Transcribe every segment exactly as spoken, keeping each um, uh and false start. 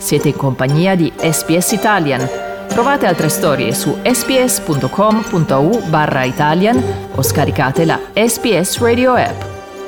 Siete in compagnia di S B S Italian. Trovate altre storie su sbs.com.au barra Italian o scaricate la S B S Radio app.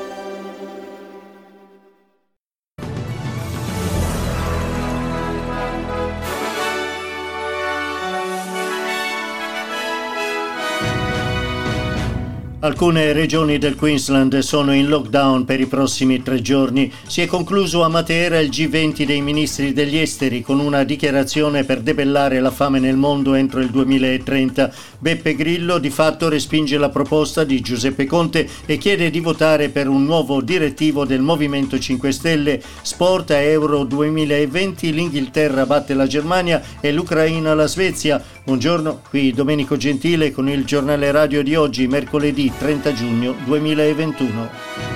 Alcune regioni del Queensland sono in lockdown per i prossimi tre giorni. Si è concluso a Matera il G venti dei ministri degli esteri con una dichiarazione per debellare la fame nel mondo entro il duemilatrenta. Beppe Grillo di fatto respinge la proposta di Giuseppe Conte e chiede di votare per un nuovo direttivo del Movimento cinque Stelle. Sport a Euro duemilaventi, l'Inghilterra batte la Germania e l'Ucraina la Svezia. Buongiorno, qui Domenico Gentile con il giornale radio di oggi, mercoledì trenta giugno duemilaventuno.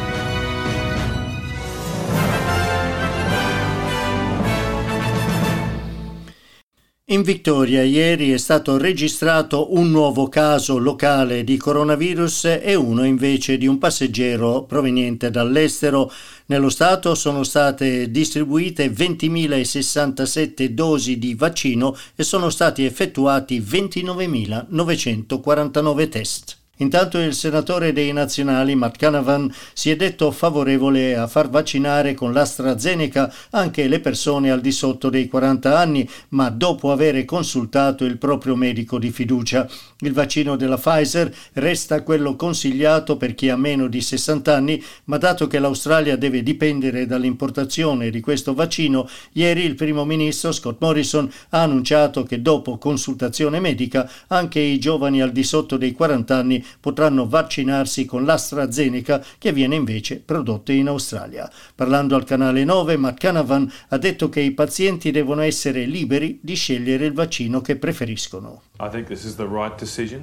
In Victoria ieri è stato registrato un nuovo caso locale di coronavirus e uno invece di un passeggero proveniente dall'estero. Nello Stato sono state distribuite ventimilasessantasette dosi di vaccino e sono stati effettuati ventinovemilanovecentquarantanove test. Intanto il senatore dei nazionali Matt Canavan si è detto favorevole a far vaccinare con l'AstraZeneca anche le persone al di sotto dei quaranta anni, ma dopo aver consultato il proprio medico di fiducia. Il vaccino della Pfizer resta quello consigliato per chi ha meno di sessanta anni, ma dato che l'Australia deve dipendere dall'importazione di questo vaccino, ieri il primo ministro Scott Morrison ha annunciato che dopo consultazione medica anche i giovani al di sotto dei quaranta anni potranno vaccinarsi con l'AstraZeneca, che viene invece prodotto in Australia. Parlando al canale nove, Matt Canavan ha detto che i pazienti devono essere liberi di scegliere il vaccino che preferiscono. I think this is the right decision.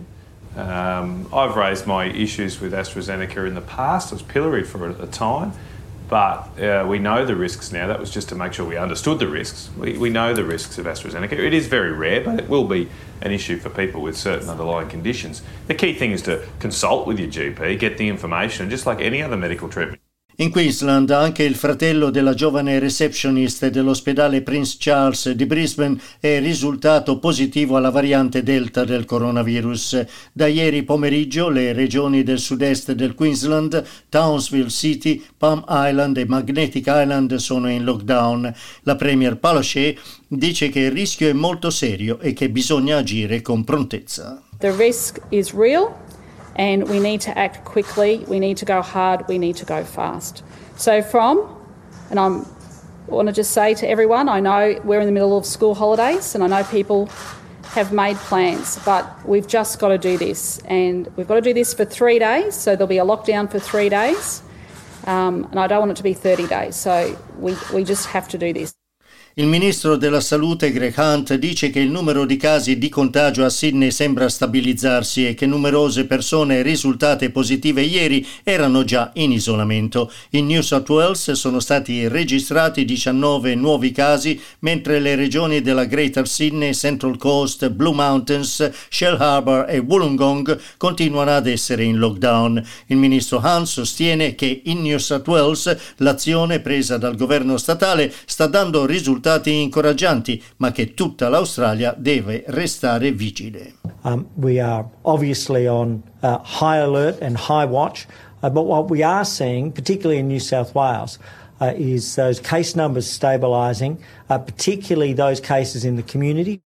Um, I've raised my issues with AstraZeneca in the past. I was pilloried for it at the time. But uh, we know the risks now. That was just to make sure we understood the risks. We, we know the risks of AstraZeneca. It is very rare, but it will be an issue for people with certain underlying conditions. The key thing is to consult with your G P, get the information, just like any other medical treatment. In Queensland anche il fratello della giovane receptionist dell'ospedale Prince Charles di Brisbane è risultato positivo alla variante Delta del coronavirus. Da ieri pomeriggio le regioni del sud-est del Queensland, Townsville City, Palm Island e Magnetic Island sono in lockdown. La Premier Palaszczuk dice che il rischio è molto serio e che bisogna agire con prontezza. The risk is real. And we need to act quickly, we need to go hard, we need to go fast. So from, and I'm, I want to just say to everyone, I know we're in the middle of school holidays and I know people have made plans, but we've just got to do this. And we've got to do this for three days, so there'll be a lockdown for three days. Um, and I don't want it to be thirty days, so we, we just have to do this. Il ministro della Salute Greg Hunt dice che il numero di casi di contagio a Sydney sembra stabilizzarsi e che numerose persone risultate positive ieri erano già in isolamento. In New South Wales sono stati registrati diciannove nuovi casi, mentre le regioni della Greater Sydney, Central Coast, Blue Mountains, Shell Harbour e Wollongong continuano ad essere in lockdown. Il ministro Hunt sostiene che in New South Wales l'azione presa dal governo statale sta dando risultati incoraggianti, ma che tutta l'Australia deve restare vigile. Um, we are obviously on uh, high alert and high watch, uh, but what we are seeing, particularly in New South Wales, uh, is those case numbers stabilising, uh, particularly those cases in the community.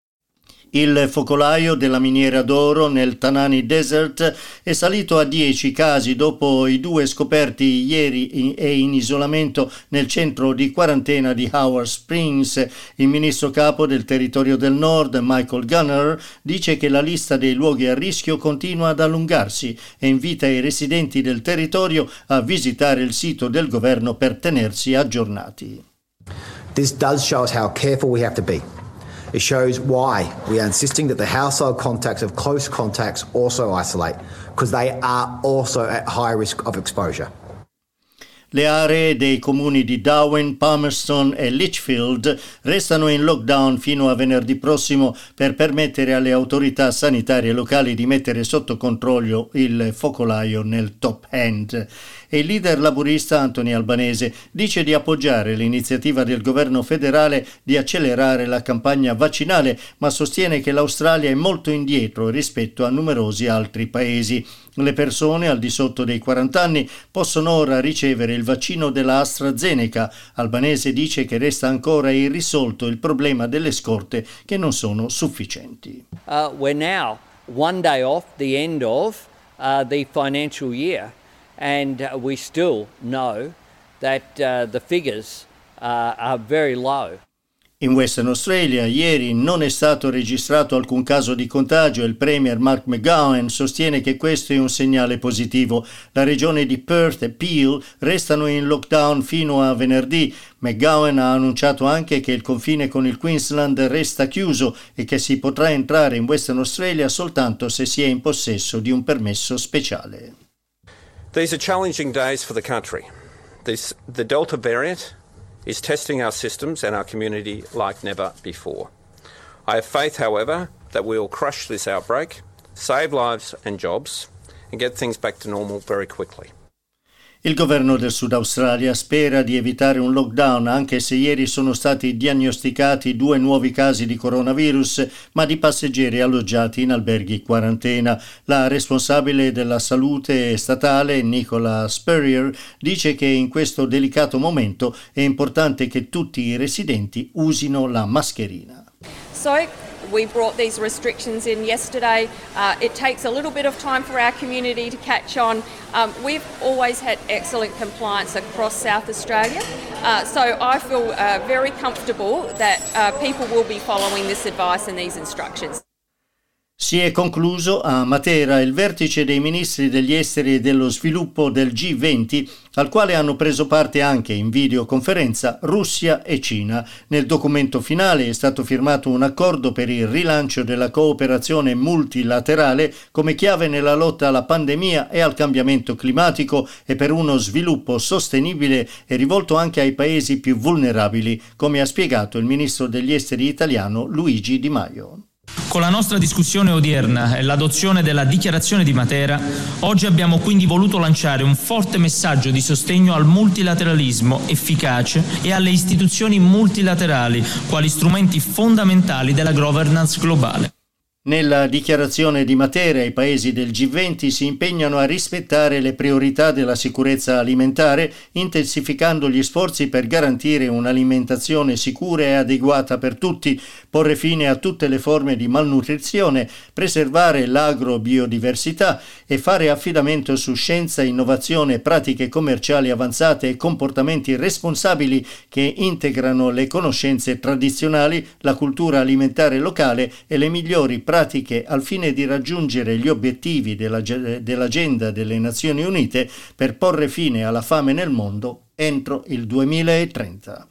Il focolaio della miniera d'oro nel Tanani Desert è salito a dieci casi dopo i due scoperti ieri e in isolamento nel centro di quarantena di Howard Springs. Il ministro capo del territorio del nord, Michael Gunner, dice che la lista dei luoghi a rischio continua ad allungarsi e invita i residenti del territorio a visitare il sito del governo per tenersi aggiornati. This does show us how careful we have to be. It shows why we are insisting that the household contacts of close contacts also isolate, because they are also at high risk of exposure. Le aree dei comuni di Darwin, Palmerston e Lichfield restano in lockdown fino a venerdì prossimo per permettere alle autorità sanitarie locali di mettere sotto controllo il focolaio nel Top End. E il leader laburista Anthony Albanese dice di appoggiare l'iniziativa del governo federale di accelerare la campagna vaccinale, ma sostiene che l'Australia è molto indietro rispetto a numerosi altri paesi. Le persone al di sotto dei quaranta anni possono ora ricevere il vaccino della AstraZeneca. Albanese dice che resta ancora irrisolto il problema delle scorte che non sono sufficienti. Uh, we're now one day off the end of uh, the financial year. And uh, we still know that uh, the figures uh, are very low. In Western Australia ieri non è stato registrato alcun caso di contagio e il premier Mark McGowan sostiene che questo è un segnale positivo. La regione di Perth e Peel restano in lockdown fino a venerdì. McGowan ha annunciato anche che il confine con il Queensland resta chiuso e che si potrà entrare in Western Australia soltanto se si è in possesso di un permesso speciale. These are challenging days for the country. This, the Delta variant is testing our systems and our community like never before. I have faith, however, that we will crush this outbreak, save lives and jobs, and get things back to normal very quickly. Il governo del Sud Australia spera di evitare un lockdown, anche se ieri sono stati diagnosticati due nuovi casi di coronavirus, ma di passeggeri alloggiati in alberghi quarantena. La responsabile della salute statale, Nicola Spurrier, dice che in questo delicato momento è importante che tutti i residenti usino la mascherina. So we brought these restrictions in yesterday. Uh, it takes a little bit of time for our community to catch on. Um, we've always had excellent compliance across South Australia, uh, so I feel uh, very comfortable that uh, people will be following this advice and these instructions. Si è concluso a Matera il vertice dei ministri degli esteri e dello sviluppo del G venti, al quale hanno preso parte anche in videoconferenza Russia e Cina. Nel documento finale è stato firmato un accordo per il rilancio della cooperazione multilaterale come chiave nella lotta alla pandemia e al cambiamento climatico e per uno sviluppo sostenibile e rivolto anche ai paesi più vulnerabili, come ha spiegato il ministro degli esteri italiano Luigi Di Maio. Con la nostra discussione odierna e l'adozione della dichiarazione di Matera, oggi abbiamo quindi voluto lanciare un forte messaggio di sostegno al multilateralismo efficace e alle istituzioni multilaterali, quali strumenti fondamentali della governance globale. Nella dichiarazione di Matera i paesi del G venti si impegnano a rispettare le priorità della sicurezza alimentare, intensificando gli sforzi per garantire un'alimentazione sicura e adeguata per tutti, porre fine a tutte le forme di malnutrizione, preservare l'agrobiodiversità e fare affidamento su scienza, innovazione, pratiche commerciali avanzate e comportamenti responsabili che integrano le conoscenze tradizionali, la cultura alimentare locale e le migliori pratiche al fine di raggiungere gli obiettivi della, dell'agenda delle Nazioni Unite per porre fine alla fame nel mondo entro il duemilatrenta.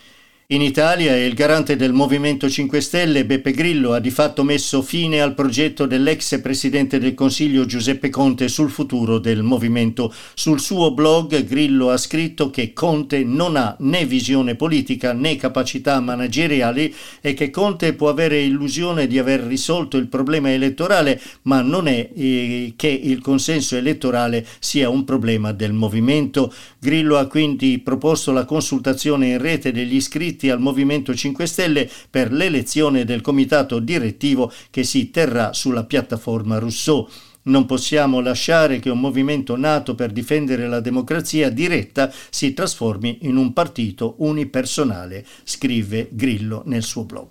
In Italia il garante del Movimento cinque Stelle, Beppe Grillo, ha di fatto messo fine al progetto dell'ex presidente del Consiglio Giuseppe Conte sul futuro del movimento. Sul suo blog Grillo ha scritto che Conte non ha né visione politica né capacità manageriali e che Conte può avere illusione di aver risolto il problema elettorale, ma non è eh, che il consenso elettorale sia un problema del movimento. Grillo ha quindi proposto la consultazione in rete degli iscritti al Movimento cinque Stelle per l'elezione del comitato direttivo che si terrà sulla piattaforma Rousseau. Non possiamo lasciare che un movimento nato per difendere la democrazia diretta si trasformi in un partito unipersonale, scrive Grillo nel suo blog.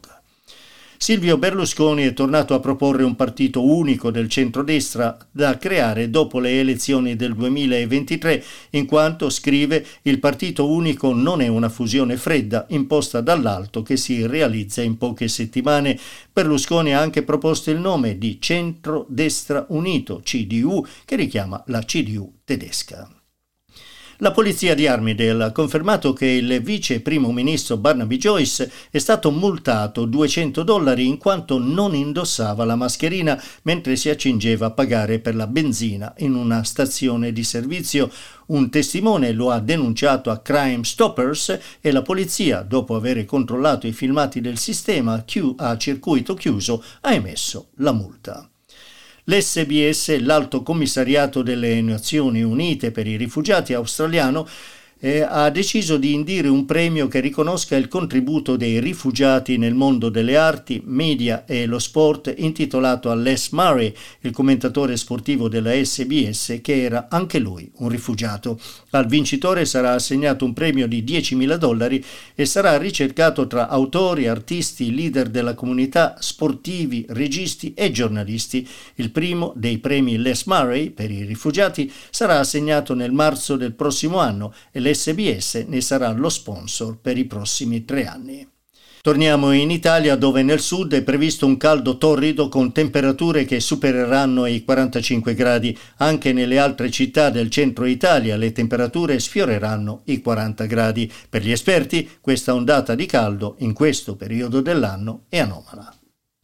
Silvio Berlusconi è tornato a proporre un partito unico del centrodestra da creare dopo le elezioni del duemilaventitré, in quanto, scrive, il partito unico non è una fusione fredda imposta dall'alto che si realizza in poche settimane. Berlusconi ha anche proposto il nome di Centro-Destra Unito, C D U, che richiama la C D U tedesca. La polizia di Armidale ha confermato che il vice primo ministro Barnaby Joyce è stato multato duecento dollari in quanto non indossava la mascherina mentre si accingeva a pagare per la benzina in una stazione di servizio. Un testimone lo ha denunciato a Crime Stoppers e la polizia, dopo aver controllato i filmati del sistema a circuito chiuso, ha emesso la multa. L'S B S, l'Alto Commissariato delle Nazioni Unite per i rifugiati australiano, eh, ha deciso di indire un premio che riconosca il contributo dei rifugiati nel mondo delle arti, media e lo sport, intitolato a Les Murray, il commentatore sportivo della S B S, che era anche lui un rifugiato. Al vincitore sarà assegnato un premio di diecimila dollari e sarà ricercato tra autori, artisti, leader della comunità, sportivi, registi e giornalisti. Il primo dei premi Les Murray per i rifugiati sarà assegnato nel marzo del prossimo anno e l'S B S ne sarà lo sponsor per i prossimi tre anni. Torniamo in Italia, dove nel sud è previsto un caldo torrido con temperature che supereranno i quarantacinque gradi. Anche nelle altre città del centro Italia le temperature sfioreranno i quaranta gradi. Per gli esperti, questa ondata di caldo in questo periodo dell'anno è anomala.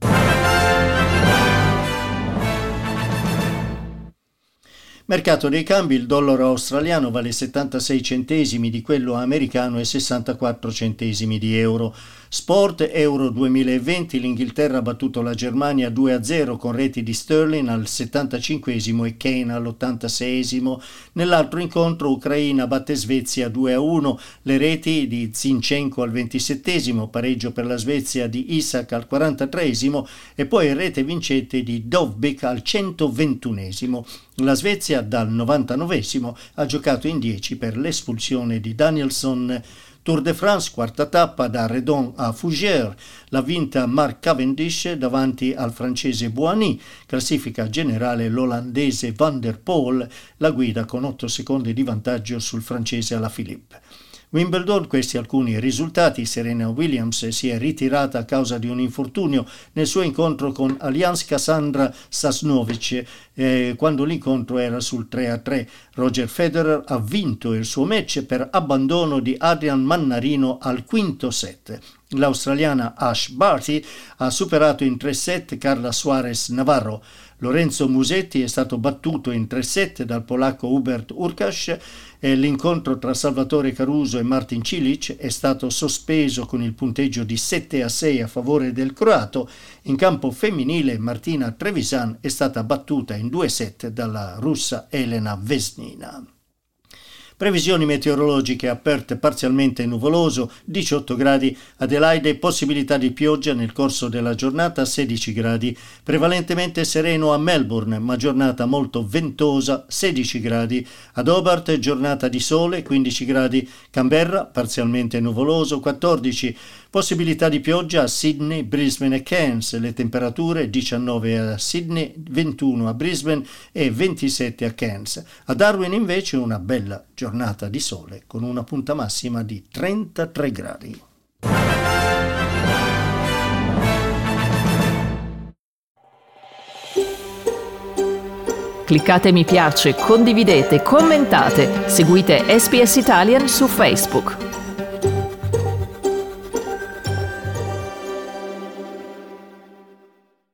Mercato dei cambi: il dollaro australiano vale settantasei centesimi di quello americano e sessantaquattro centesimi di euro. Sport Euro duemilaventi: l'Inghilterra ha battuto la Germania due a zero con reti di Sterling al settantacinquesimo e Kane all'ottantaseiesimo. Nell'altro incontro Ucraina batte Svezia due a uno, le reti di Zinchenko al ventisettesimo, pareggio per la Svezia di Isak al quarantatreesimo e poi rete vincente di Dovbyk al centoventunesimo. La Svezia dal novantanovesimo ha giocato in dieci per l'espulsione di Danielson. Tour de France, quarta tappa da Redon a Fougères, l'ha vinta Mark Cavendish davanti al francese Boigny, classifica generale l'olandese Van der Poel, la guida con otto secondi di vantaggio sul francese Alaphilippe. Wimbledon, questi alcuni risultati: Serena Williams si è ritirata a causa di un infortunio nel suo incontro con Allianz Cassandra Sasnovic eh, quando l'incontro era sul tre a tre. Roger Federer ha vinto il suo match per abbandono di Adrian Mannarino al quinto set. L'australiana Ash Barty ha superato in tre set Carla Suarez Navarro. Lorenzo Musetti è stato battuto in tre set dal polacco Hubert Hurkacz e l'incontro tra Salvatore Caruso e Martin Cilic è stato sospeso con il punteggio di sette a sei a favore del croato. In campo femminile Martina Trevisan è stata battuta in due set dalla russa Elena Vesnina. Previsioni meteorologiche: a Perth parzialmente nuvoloso, diciotto gradi, Adelaide possibilità di pioggia nel corso della giornata, sedici gradi, prevalentemente sereno a Melbourne, ma giornata molto ventosa, sedici gradi, ad Hobart giornata di sole, quindici gradi, Canberra parzialmente nuvoloso, quattordici, possibilità di pioggia a Sydney, Brisbane e Cairns, le temperature diciannove a Sydney, ventuno a Brisbane e ventisette a Cairns. A Darwin invece una bella giornata di sole con una punta massima di trentatré gradi. Cliccate mi piace, condividete, commentate, seguite S B S Italian su Facebook.